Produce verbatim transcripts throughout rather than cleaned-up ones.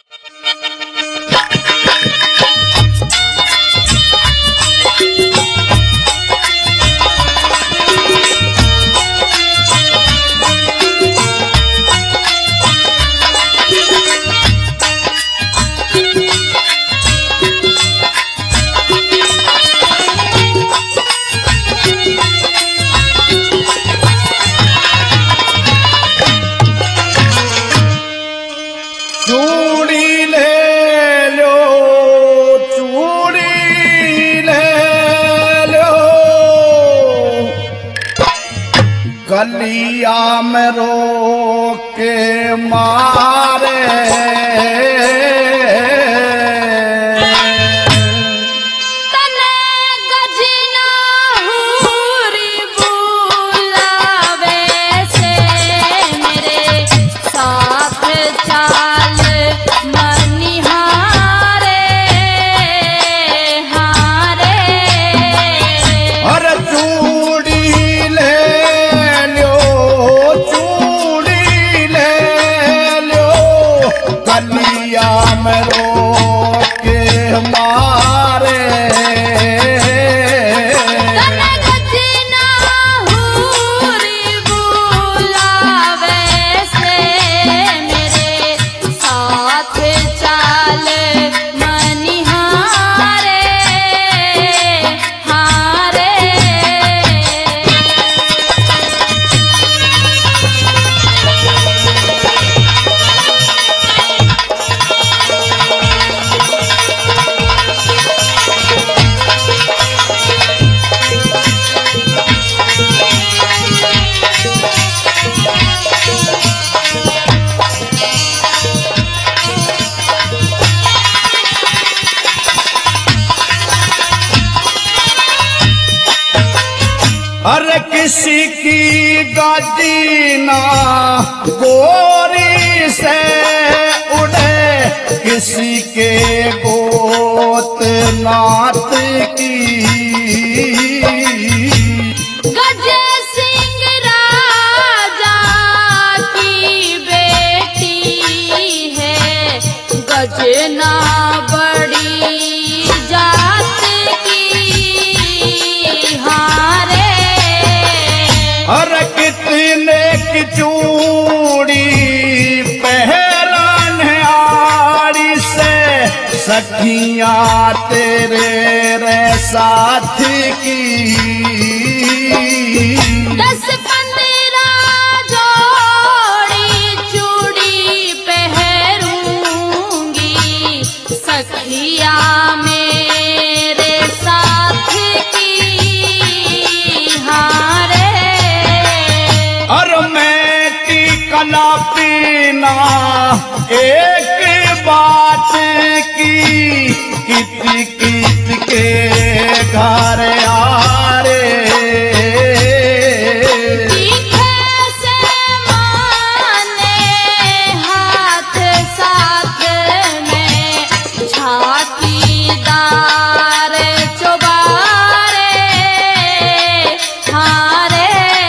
गलिया में रोक के मारे तने गजना हुरी बुलावे से मेरे साथ चाल मनिहारे हारे और चूड़ी ले लो चूड़ी ले लो गलिया में रोक के मारे तने गजना हुरी बुलावे से मेरे साथ चाल मनिहारे हारे अरे किसी की गाड़ी ना गोरी से उड़े किसी के गोत नात की गज सिंह राजा की बेटी है गजना बड़ी जात की हारे अरे कितने की चूड़ी पहरान है आड़ी से सखियां तेरे रे साथ की दस पंद्रह जोड़ी चूड़ी पहरूंगी सखिया मेरे साथ की हारे और मैं की कला पीना एक बात की कित कित के घर आरे तीखे से माने हाथ साथ में झांकीदार चुबारे हारे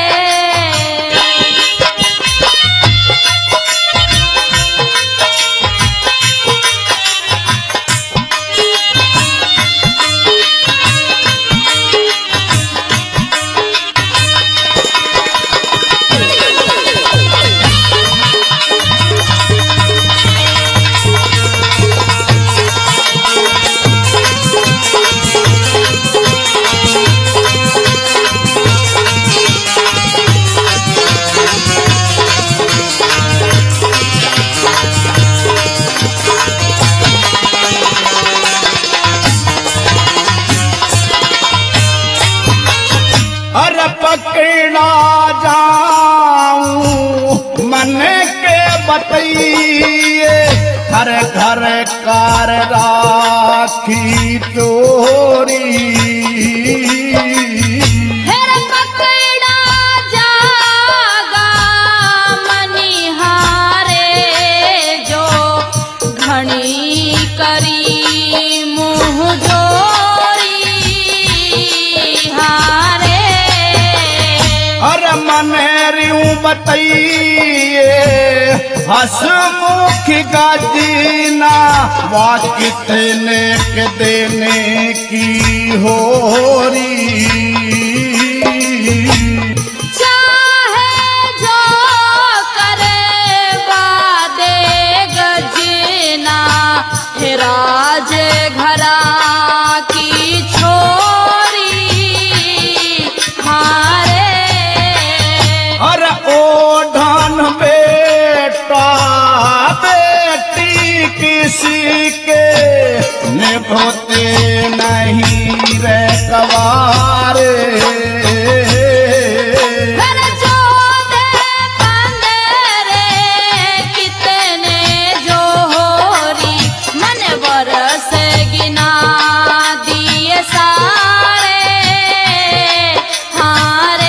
अरे पकड़ा जाऊं मन के बतइए हर घर कार राखी चोरी फिर पकड़ा जागा मनिहारे जो घनी करी मुँह जोरी हारे अरे मन रियूं बतइए हसमुख गाजीना वा कितने के देने की होरी चाहे जो करे बादे गजना हे राज घरा की छोरी हारे और ओढ़न बेटा बेटी किसी के निभते नहीं रे कवारे घर चौदह पंद्रह कितने जो होरी मन बरस गिना दिए सारे हारे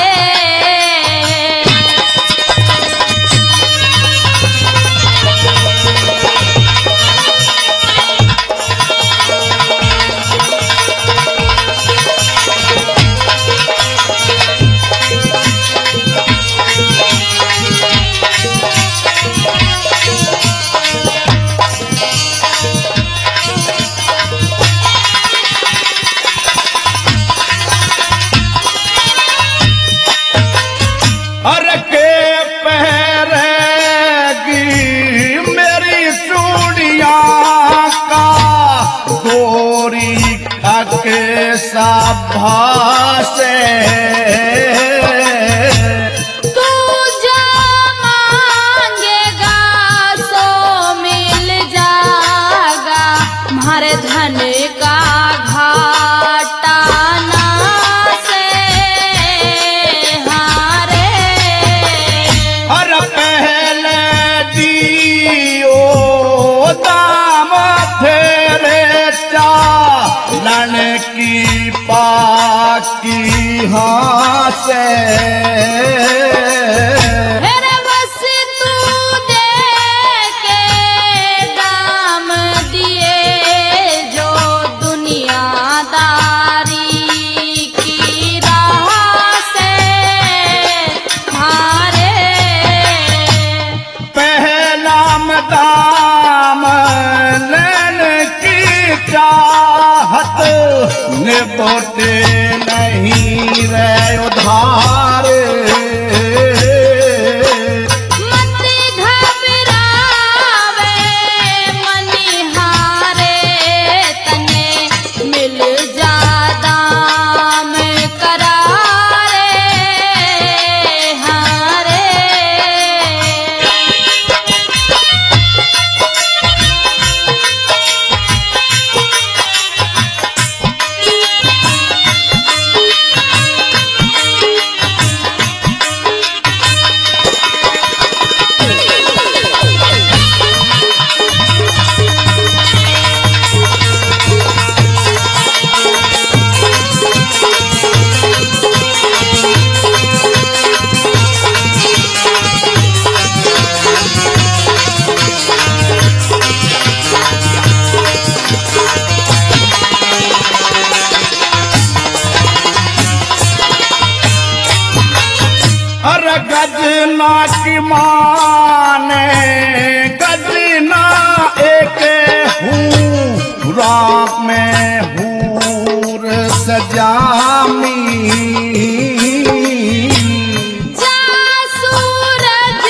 हर के पहरेगी मेरी चूड़िया का गोरी के सभासे तू जो मांगेगा सो मिल जाएगा हमारे धन का घाटा ना से हारे हर पहले दियो दाम तेरे चालन की पाकी हाँ से हेरे बस तू दे के दाम दिए जो दुनियादारी की राह से हारे पहला दाम लेन की चाहत निभते नहीं रे उधार मत घबरावे मनिहारे तने मिल जादा में करारे हारे अर गजना की माने गजना एक हूँ रात में हूर सजामी जा सूरज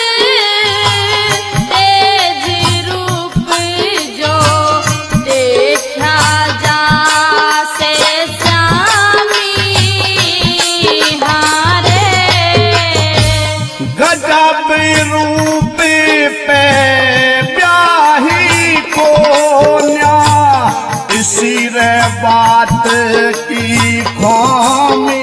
तेज रूप जो देखा जा से श्यामी हारे गजब रूप पे ब्याही को न्या इसी रे बात की खामी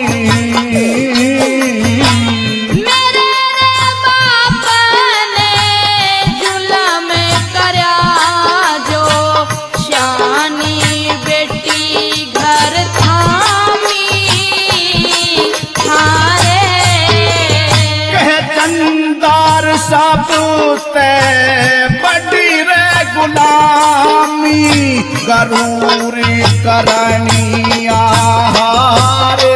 मेरे बाप ने जुलम करया जो श्यानी बेटी घर थामी हारे कह चंदार सब ते बड़ी रे गुलामी गरूरी करनी आहारे